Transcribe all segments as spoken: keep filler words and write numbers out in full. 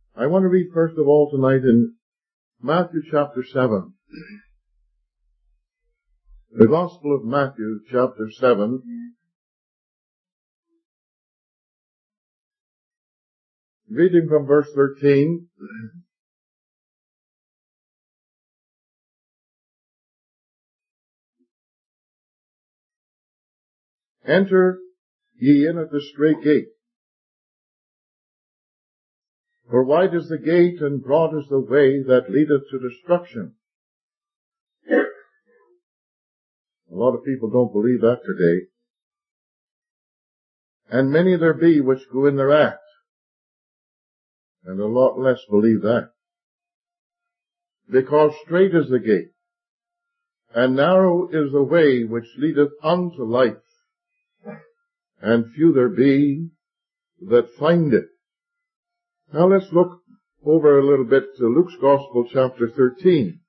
I want to read first of all tonight in Matthew chapter seven. The Gospel of Matthew chapter seven. Reading from verse thirteen. Enter ye in at the strait gate. For wide is the gate, and broad is the way that leadeth to destruction. A lot of people don't believe that today. And many there be which go in thereat. And a lot less believe that. Because strait is the gate, and narrow is the way which leadeth unto life, and few there be that find it. Now let's look over a little bit to Luke's Gospel, chapter thirteen.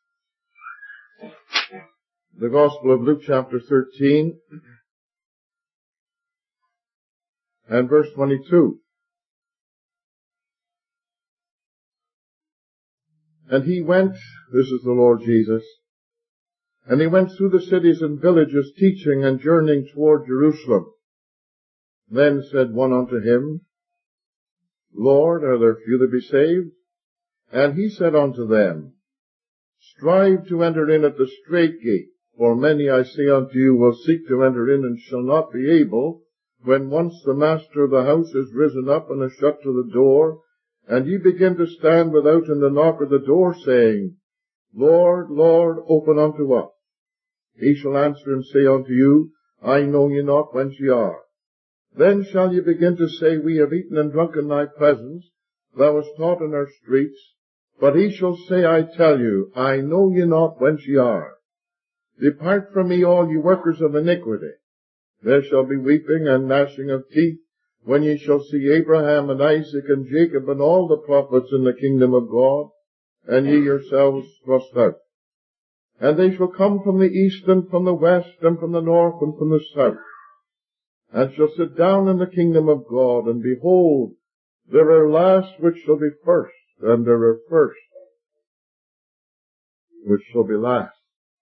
The Gospel of Luke, chapter thirteen, and verse twenty-two. And he went, this is the Lord Jesus, and he went through the cities and villages, teaching and journeying toward Jerusalem. Then said one unto him, Lord, are there few that be saved? And he said unto them, Strive to enter in at the strait gate, for many, I say unto you, will seek to enter in, and shall not be able, when once the master of the house is risen up and is shut to the door, and ye begin to stand without in the knock of the door, saying, Lord, Lord, open unto us. He shall answer and say unto you, I know ye not whence ye are. Then shall ye begin to say, We have eaten and drunk in thy presence, thou hast taught in our streets. But he shall say, I tell you, I know ye not whence ye are. Depart from me, all ye workers of iniquity. There shall be weeping and gnashing of teeth, when ye shall see Abraham and Isaac and Jacob and all the prophets in the kingdom of God, and ye yourselves thrust out. And they shall come from the east and from the west and from the north and from the south, and shall sit down in the kingdom of God. And behold, there are last which shall be first, and there are first which shall be last.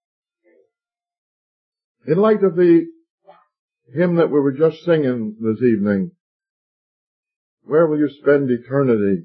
In light of the hymn that we were just singing this evening, Where Will You Spend Eternity?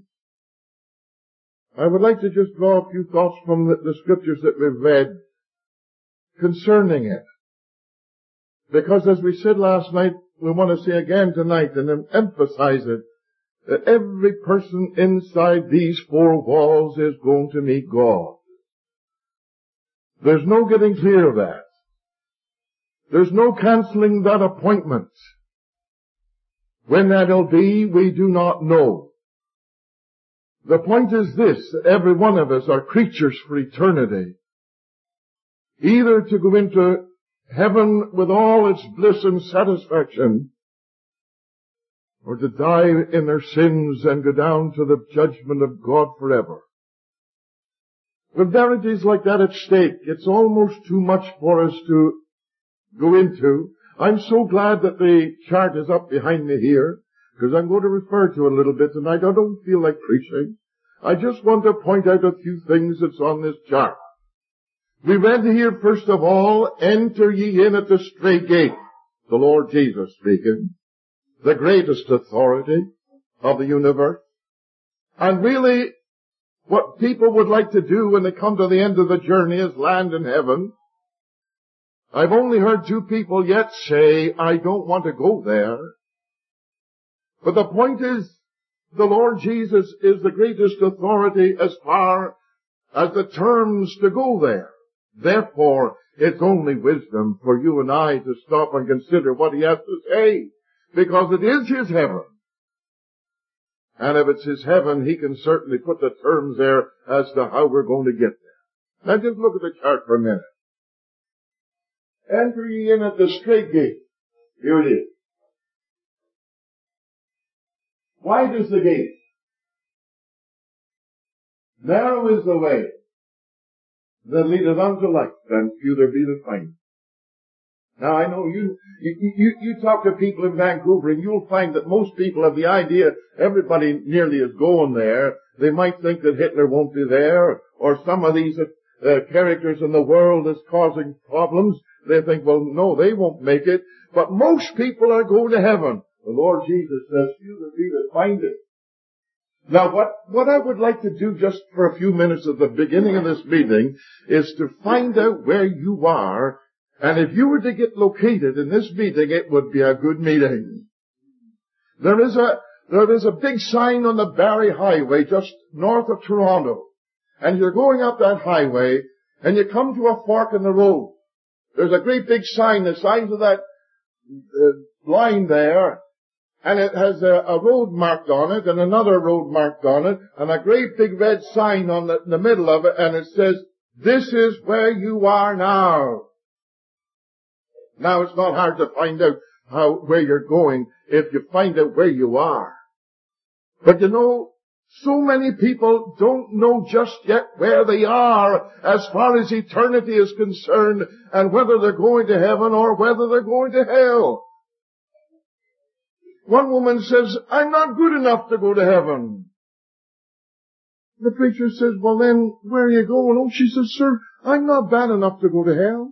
I would like to just draw a few thoughts from the, the scriptures that we've read concerning it. Because as we said last night, we want to say again tonight and emphasize it, that every person inside these four walls is going to meet God. There's no getting clear of that. There's no cancelling that appointment. When that'll be, we do not know. The point is this, that every one of us are creatures for eternity. Either to go into heaven with all its bliss and satisfaction, or to die in their sins and go down to the judgment of God forever. With verities like that at stake, it's almost too much for us to go into. I'm so glad that the chart is up behind me here, because I'm going to refer to it a little bit tonight. I don't feel like preaching. I just want to point out a few things that's on this chart. We read here, first of all, enter ye in at the strait gate. The Lord Jesus speaking. The greatest authority of the universe. And really, what people would like to do when they come to the end of the journey is land in heaven. I've only heard two people yet say, I don't want to go there. But the point is, the Lord Jesus is the greatest authority as far as the terms to go there. Therefore, it's only wisdom for you and I to stop and consider what He has to say, because it is His heaven. And if it's His heaven, He can certainly put the terms there as to how we're going to get there. Now just look at the chart for a minute. Enter ye in at the strait gate. Here it is. Wide is the gate. Narrow is the way that leadeth unto life, and few there be that find it. Now I know you, you, you, you talk to people in Vancouver and you'll find that most people have the idea everybody nearly is going there. They might think that Hitler won't be there, or some of these uh, characters in the world is causing problems. They think, well, no, they won't make it. But most people are going to heaven. The Lord Jesus says, few there be that find it. Now what, what I would like to do just for a few minutes at the beginning of this meeting is to find out where you are. And if you were to get located in this meeting, it would be a good meeting. There is a, there is a big sign on the Barrie Highway just north of Toronto. And you're going up that highway and you come to a fork in the road. There's a great big sign the size of that uh, line there. And it has a, a road marked on it and another road marked on it and a great big red sign on the, in the middle of it, and it says, this is where you are now. Now it's not hard to find out how, where you're going if you find out where you are. But you know, so many people don't know just yet where they are as far as eternity is concerned and whether they're going to heaven or whether they're going to hell. One woman says, I'm not good enough to go to heaven. The preacher says, well then, where are you going? Oh, she says, sir, I'm not bad enough to go to hell.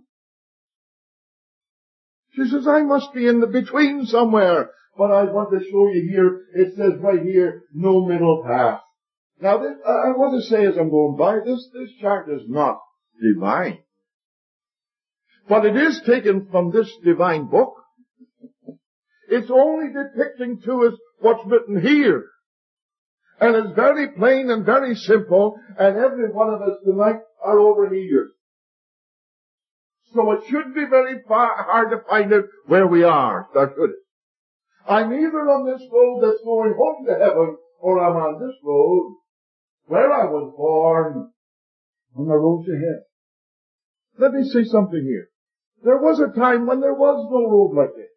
She says, I must be in the between somewhere. But I want to show you here, it says right here, no middle path. Now, this, I want to say as I'm going by, this, this chart is not divine. But it is taken from this divine book. It's only depicting to us what's written here. And it's very plain and very simple, and every one of us tonight are over here. So it should be very far, hard to find out where we are, now should it? I'm either on this road that's going home to heaven, or I'm on this road where I was born, on the road to hell. Let me say something here. There was a time when there was no road like this.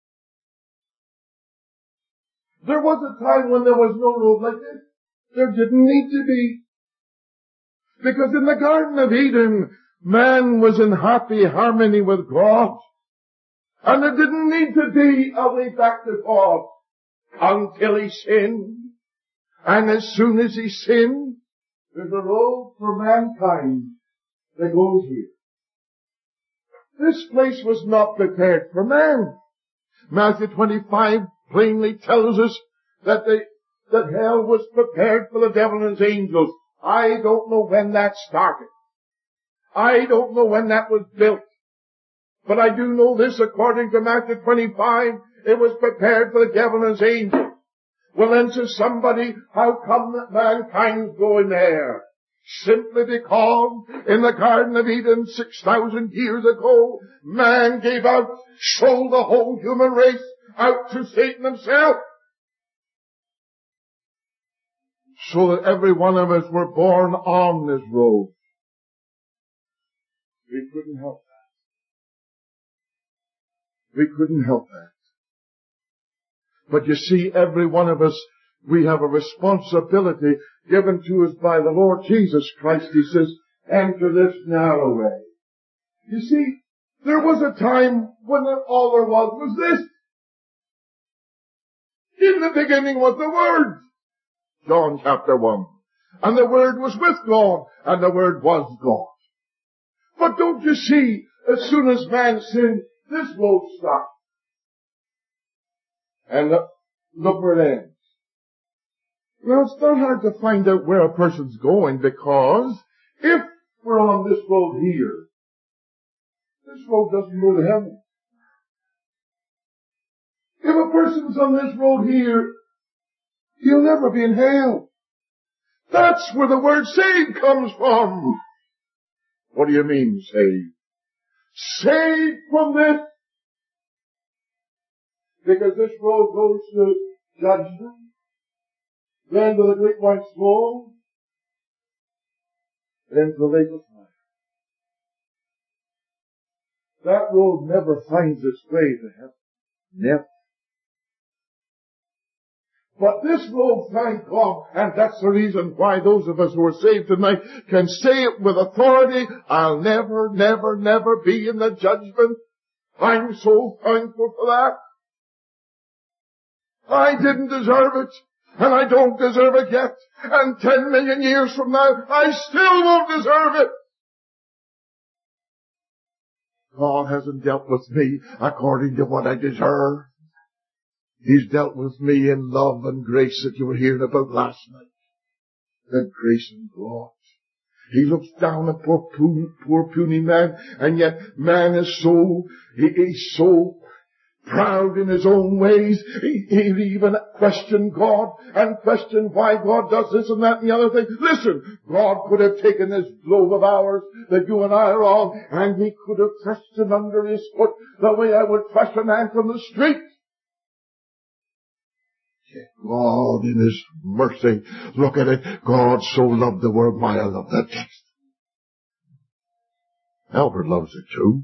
There was a time when there was no road like this. There didn't need to be. Because in the Garden of Eden, man was in happy harmony with God. And there didn't need to be a way back to God until he sinned. And as soon as he sinned, there's a road for mankind that goes here. This place was not prepared for man. Matthew twenty-five plainly tells us that the, that hell was prepared for the devil and his angels. I don't know when that started. I don't know when that was built. But I do know this, according to Matthew twenty-five, it was prepared for the devil and his angels. Well then, says somebody, how come that mankind's going there? Simply because in the Garden of Eden six thousand years ago, man gave out, sold the whole human race out to Satan himself. So that every one of us were born on this road. We couldn't help that. We couldn't help that. But you see, every one of us, we have a responsibility given to us by the Lord Jesus Christ. He says, enter this narrow way. You see, there was a time when all there was was this. In the beginning was the Word. John chapter one. And the Word was with God, and the Word was God. But don't you see, as soon as man sinned, this road stopped. And look, look where it ends. Now, it's not hard to find out where a person's going, because if we're on this road here, this road doesn't go to heaven. If a person's on this road here, he'll never be in hell. That's where the word saved comes from. What do you mean, saved? Saved from this. Because this road goes to judgment, then to the great white throne, then to the lake of fire. That road never finds its way to heaven. Never. But this road, thank God, and that's the reason why those of us who are saved tonight can say it with authority, I'll never, never, never be in the judgment. I'm so thankful for that. I didn't deserve it, and I don't deserve it yet, and ten million years from now, I still won't deserve it. God hasn't dealt with me according to what I deserve. He's dealt with me in love and grace that you were hearing about last night. That grace and God. He looks down at poor, poor, poor puny man, and yet man is so, he, he's so proud in his own ways. He, he'll even question God and question why God does this and that and the other thing. Listen, God could have taken this globe of ours that you and I are on, and He could have thrust it under His foot the way I would thrust a man from the street. Yet God in His mercy, look at it, God so loved the world, why I love that text. Albert loves it too.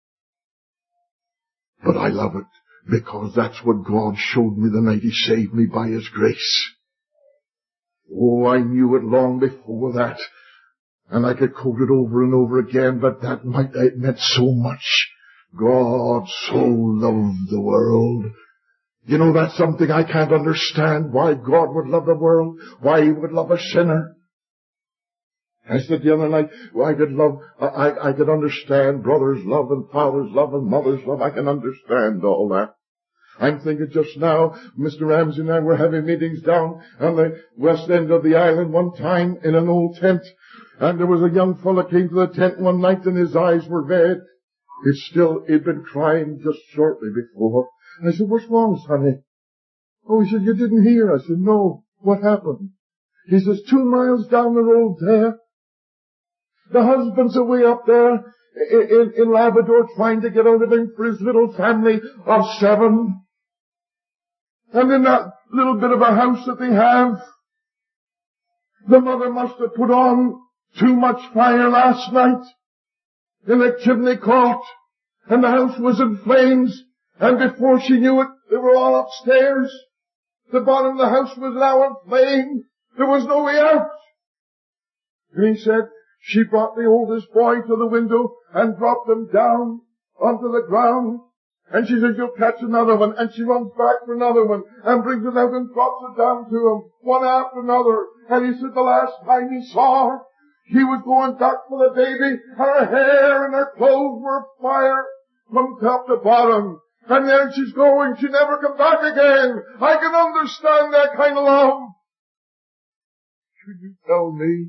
But I love it because that's what God showed me the night He saved me by His grace. Oh, I knew it long before that. And I could quote it over and over again, but that might, it meant so much. God so loved the world. You know, that's something I can't understand, why God would love the world, why He would love a sinner. I said the other night, well, I could love, I, I could understand brothers' love and fathers' love and mother's love. I can understand all that. I'm thinking just now, Mister Ramsey and I were having meetings down on the west end of the island one time in an old tent. And there was a young fellow came to the tent one night and his eyes were red. It's still, he'd been crying just shortly before. And I said, what's wrong, sonny? Oh, he said, you didn't hear. I said, no. What happened? He says, two miles down the road there, the husband's away up there in, in Labrador trying to get out of him for his little family of seven. And in that little bit of a house that they have, the mother must have put on too much fire last night. And the chimney caught, and the house was in flames, and before she knew it, they were all upstairs. The bottom of the house was now in flame. There was no way out. And he said, she brought the oldest boy to the window and dropped him down onto the ground. And she said, you'll catch another one. And she runs back for another one and brings it out and drops it down to him, one after another. And he said the last time he saw her, he was going back for the baby. Her hair and her clothes were fire from top to bottom. And there she's going. She never come back again. I can understand that kind of love. Can you tell me?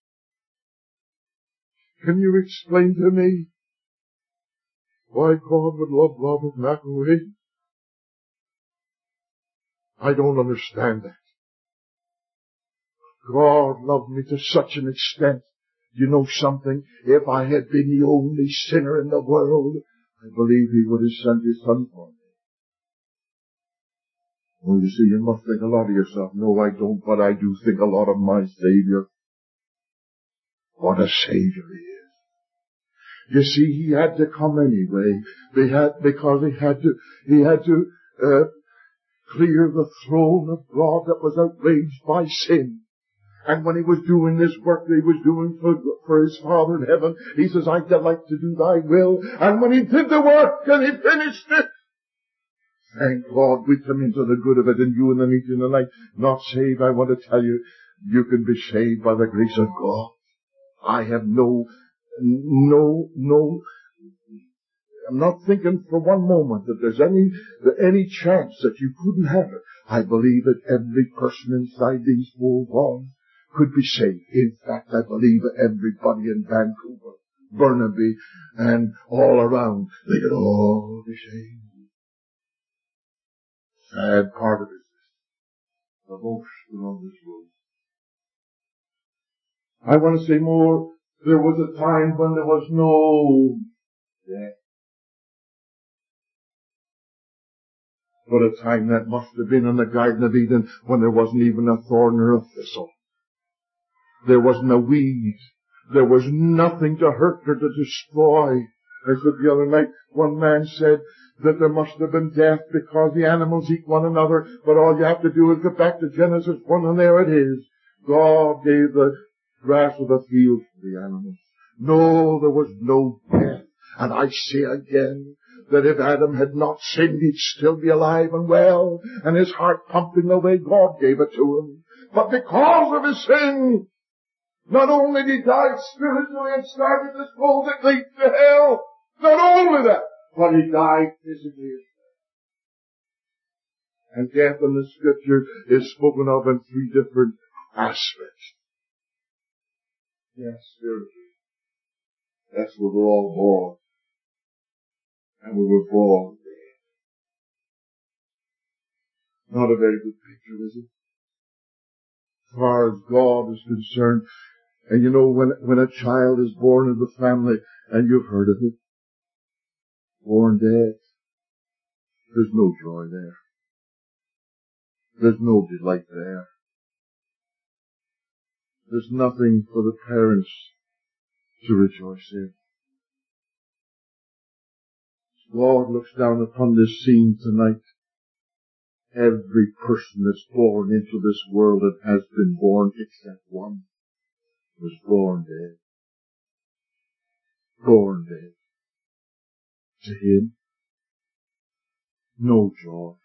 Can you explain to me why God would love love in that way? I don't understand that. God loved me to such an extent. You know something? If I had been the only sinner in the world, I believe He would have sent His Son for me. Oh, you see, you must think a lot of yourself. No, I don't, but I do think a lot of my Savior. What a Savior He is. You see, He had to come anyway. They had, because He had to, He had to, uh, clear the throne of God that was outraged by sin. And when He was doing this work that He was doing for, for His Father in heaven, He says, I delight to do Thy will. And when He did the work and He finished it, thank God we come into the good of it, and you in the meeting tonight, not saved, I want to tell you, you can be saved by the grace of God. I have no, no, no, I'm not thinking for one moment that there's any, any chance that you couldn't have it. I believe that every person inside these four walls could be saved. In fact, I believe that everybody in Vancouver, Burnaby, and all around, they could all be saved. Sad part of it is this. The most on this road. I want to say more. There was a time when there was no death. But a time that must have been in the Garden of Eden when there wasn't even a thorn or a thistle. There wasn't a weed. There was nothing to hurt or to destroy. I said the other night, one man said that there must have been death because the animals eat one another, but all you have to do is get back to Genesis one and there it is. God gave the grass of the field for the animals. No, there was no death. And I say again, that if Adam had not sinned, he'd still be alive and well, and his heart pumping the way God gave it to him. But because of his sin, not only did he die spiritually and started this road that leads to hell, not only that, but he died physically. And death in the Scripture is spoken of in three different aspects. Yes, spiritually. That's where we're all born. And we were born dead. Not a very good picture, is it? As far as God is concerned. And you know, when, when a child is born in the family, and you've heard of it, born dead, there's no joy there. There's no delight there. There's nothing for the parents to rejoice in. God looks down upon this scene tonight. Every person that's born into this world and has been born, except one, was born dead. Born dead. To him, no joy.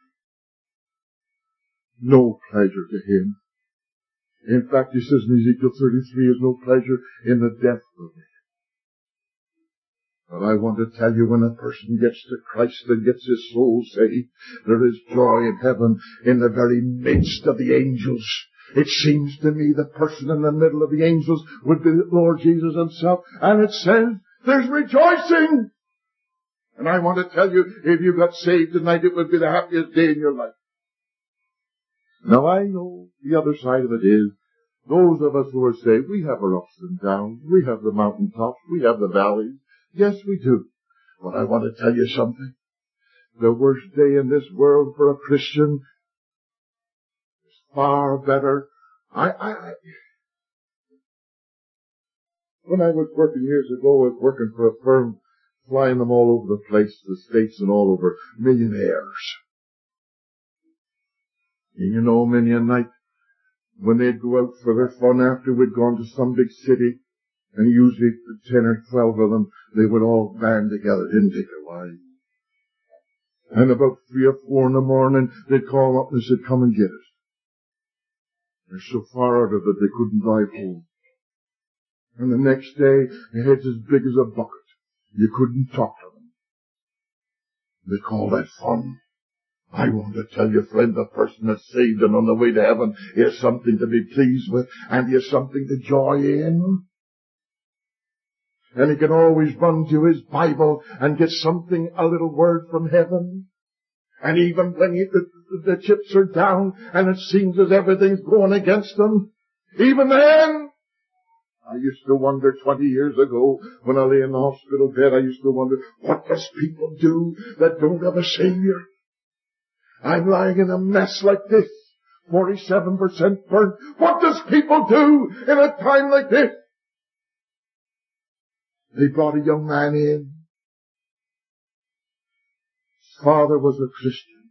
No pleasure to him. In fact, he says in Ezekiel thirty-three, there's no pleasure in the death of it. But I want to tell you, when a person gets to Christ and gets his soul saved, there is joy in heaven in the very midst of the angels. It seems to me the person in the middle of the angels would be the Lord Jesus himself. And it says, there's rejoicing. And I want to tell you, if you got saved tonight, it would be the happiest day in your life. Now I know the other side of it is, those of us who are saved, we have our ups and downs. We have the mountaintops. We have the valleys. Yes, we do. But I want to tell you something. The worst day in this world for a Christian is far better. I, I, I, when I was working years ago, I was working for a firm, flying them all over the place, the States and all over, millionaires. And you know, many a night, when they'd go out for their fun after we'd gone to some big city, and usually ten or twelve of them, they would all band together. It didn't take a while. And about three or four in the morning, they'd call up and said, come and get us. They're so far out of it, they couldn't drive home. And the next day, their heads as big as a bucket. You couldn't talk to them. They call that fun. I want to tell you, friend, the person that's saved and on the way to heaven is something to be pleased with, and is something to joy in. And he can always run to his Bible and get something, a little word from heaven. And even when he, the, the chips are down and it seems as everything's going against them, even then, I used to wonder twenty years ago when I lay in the hospital bed, I used to wonder, what does people do that don't have a Savior? I'm lying in a mess like this, forty-seven percent burnt. What does people do in a time like this? They brought a young man in. His father was a Christian.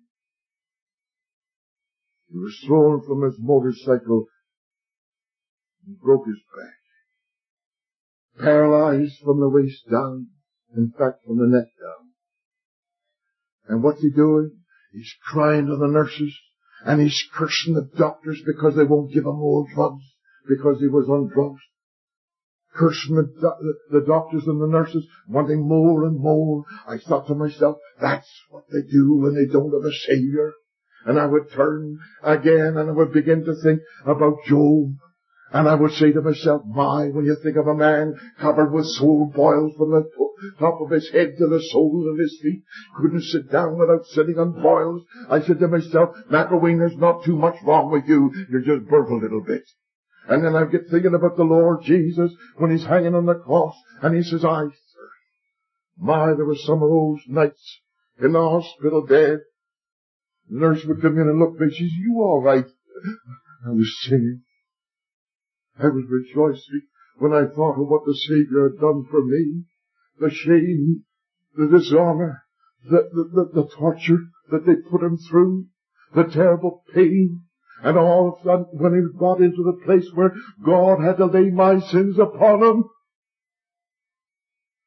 He was thrown from his motorcycle and broke his back. Paralyzed from the waist down. In fact, from the neck down. And what's he doing? He's crying to the nurses. And he's cursing the doctors because they won't give him more drugs. Because he was on drugs. Cursing the, the, the doctors and the nurses, wanting more and more. I thought to myself, that's what they do when they don't have a Savior. And I would turn again and I would begin to think about Job. And I would say to myself, my, when you think of a man covered with sore boils from the top of his head to the soles of his feet, couldn't sit down without sitting on boils. I said to myself, McElwain, there's not too much wrong with you. You're just burnt a little bit. And then I get thinking about the Lord Jesus when he's hanging on the cross and he says, I thirst. My, there were some of those nights in the hospital bed. The nurse would come in and look at me. She says, you all right? I was singing. I was rejoicing when I thought of what the Savior had done for me. The shame, the dishonor, the, the, the, the torture that they put him through, the terrible pain. And all of a sudden, when he got into the place where God had to lay my sins upon him,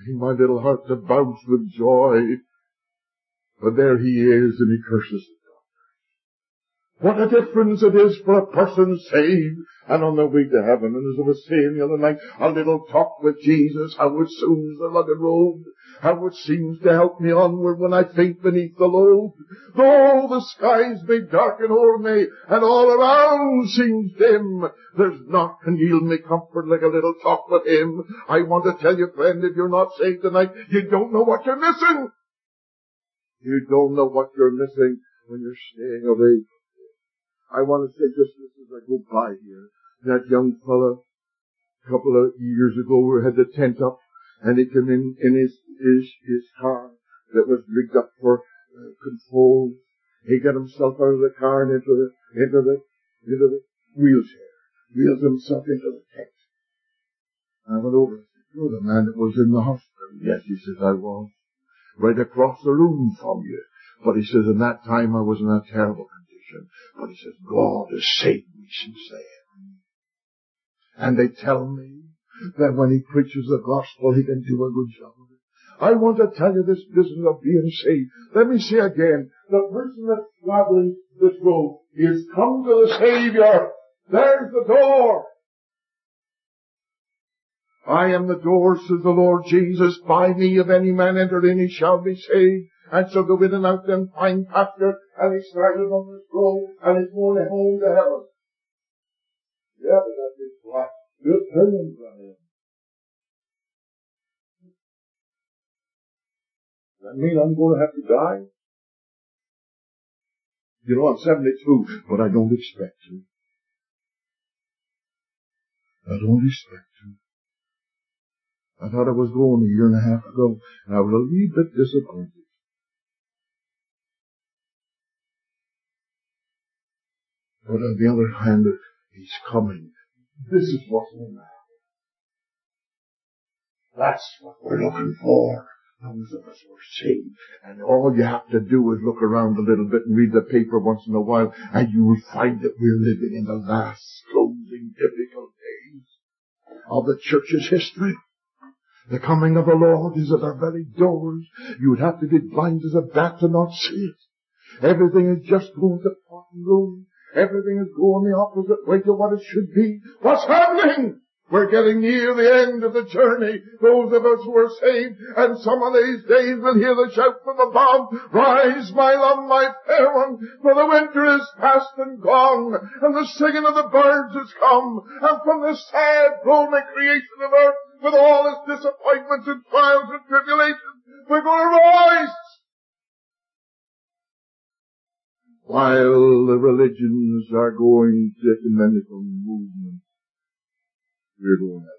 my little heart to bounce with joy. But there he is, and he curses the doctor. What a difference it is for a person saved and on their way to heaven. And as I was saying the other night, a little talk with Jesus, how it soothes the rugged road, how it seems to help me onward when I faint beneath the load. Though the skies may darken o'er me and all around seems dim, there's naught can yield me comfort like a little talk with him. I want to tell you, friend, if you're not saved tonight, you don't know what you're missing. You don't know what you're missing when you're staying away. I want to say just this as I go by here. That young fella, a couple of years ago, had the tent up, and he came in in his his his car that was rigged up for uh, control. He got himself out of the car and into the into the into the wheelchair, wheeled himself into the tent. I went over and said, "You're the man that was in the hospital." "Yes," he says, "I was right across the room from you." But he says, "In that time I was in a terrible condition." But he says, "God has saved me since then." And they tell me that when he preaches the gospel, he can do a good job of it. I want to tell you this business of being saved. Let me say again, the person that's traveling this road is come to the Savior. There's the door. "I am the door," says the Lord Jesus. "By me, if any man enter in, he shall be saved, and shall go in and out and find pasture." And he started on this road, and he's going home to heaven. Yeah, but that big black, good pilgrims on him. Does that mean I'm going to have to die? You know, I'm seventy-two, but I don't expect to. I don't expect to. I thought I was going a year and a half ago, and I was a wee bit disappointed. But on the other hand, he's coming. This is what's going to happen. That's what we're looking for. Those of us who are saved. And all you have to do is look around a little bit and read the paper once in a while, and you will find that we're living in the last closing difficult days of the church's history. The coming of the Lord is at our very doors. You would have to be blind as a bat to not see it. Everything is just going to pot and room. Everything is going the opposite way to what it should be. What's happening? We're getting near the end of the journey, those of us who are saved, and some of these days we'll hear the shout from above, "Rise, my love, my fair one, for the winter is past and gone, and the singing of the birds has come, and from the sad, lonely creation of earth, with all its disappointments and trials and tribulations, we're going to rise." While the religions are going to ecumenical movement, we're going out.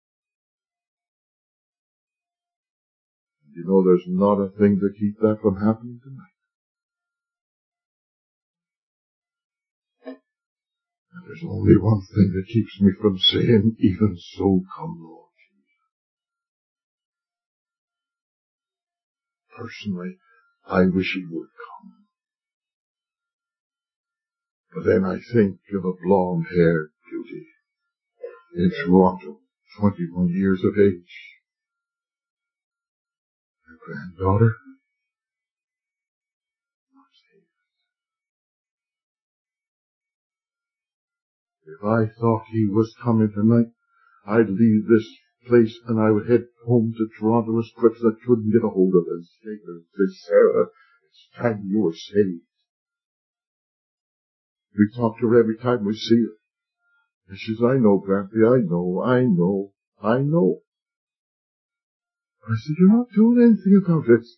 You know, there's not a thing to keep that from happening tonight. And there's only one thing that keeps me from saying, "Even so come, Lord Jesus." Personally, I wish he would come. But then I think of a blonde-haired beauty in Toronto, twenty-one years of age. Her granddaughter, not saved. If I thought he was coming tonight, I'd leave this place and I would head home to Toronto as quick as I could and get a hold of her and say, "Sarah, it's time you were saved." We talk to her every time we see her. And she says, "I know, Grampy, I know, I know, I know." I said, "You're not doing anything about it."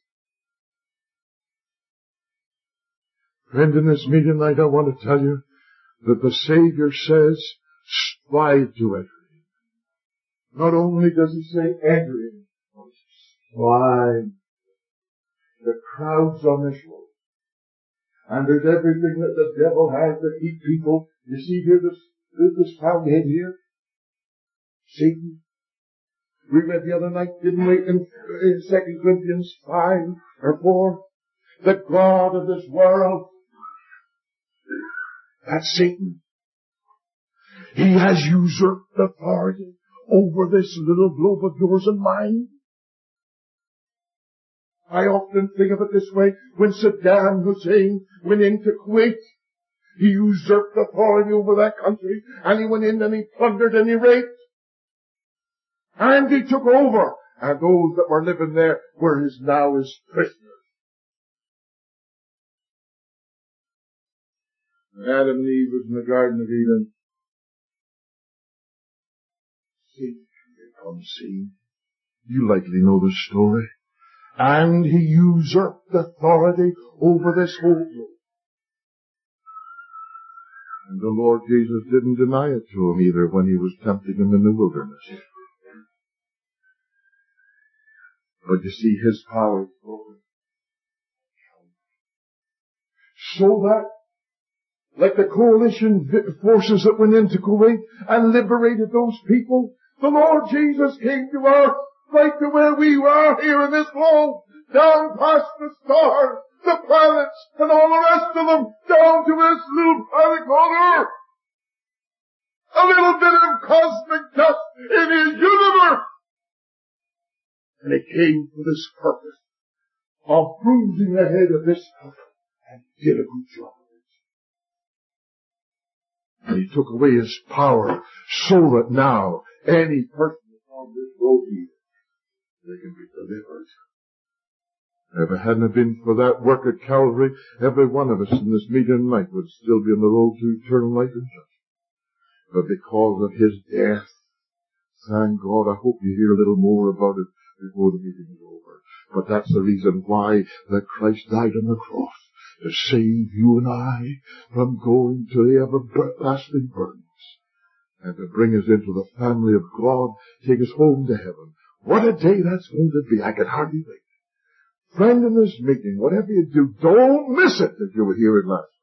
Friend, in this meeting tonight, I want to tell you that the Savior says, strive to enter in. Not only does he say enter in, but strive. The crowds on this road. And there's everything that the devil has to keep people. You see here, this, this fountainhead here? Satan. We read the other night, didn't we, in, in Second Corinthians five or four? The God of this world. That's Satan. He has usurped authority over this little globe of yours and mine. I often think of it this way. When Saddam Hussein went into Kuwait, he usurped authority over that country, and he went in and he plundered and he raped. And he took over, and those that were living there were his now his prisoners. Adam and Eve was in the Garden of Eden. Satan becomes seen. You likely know the story. And he usurped authority over this whole world. And the Lord Jesus didn't deny it to him either when he was tempting him in the wilderness. But you see, his power is broken. So that, like the coalition forces that went into Kuwait and liberated those people, the Lord Jesus came to earth, right to where we are here in this globe, down past the stars, the planets, and all the rest of them, down to this little planet called Earth. A little bit of cosmic dust in his universe. And he came for this purpose of bruising the head of this country, and did a good job of it. And he took away his power so that now any person on this road here, they can be delivered. If it hadn't been for that work at Calvary, every one of us in this meeting tonight would still be on the road to eternal life and judgment. But because of his death, thank God, I hope you hear a little more about it before the meeting is over. But that's the reason why that Christ died on the cross, to save you and I from going to the everlasting burdens, and to bring us into the family of God, take us home to heaven. What a day that's going to be. I can hardly wait. Friend, in this meeting, whatever you do, don't miss it if you were here in last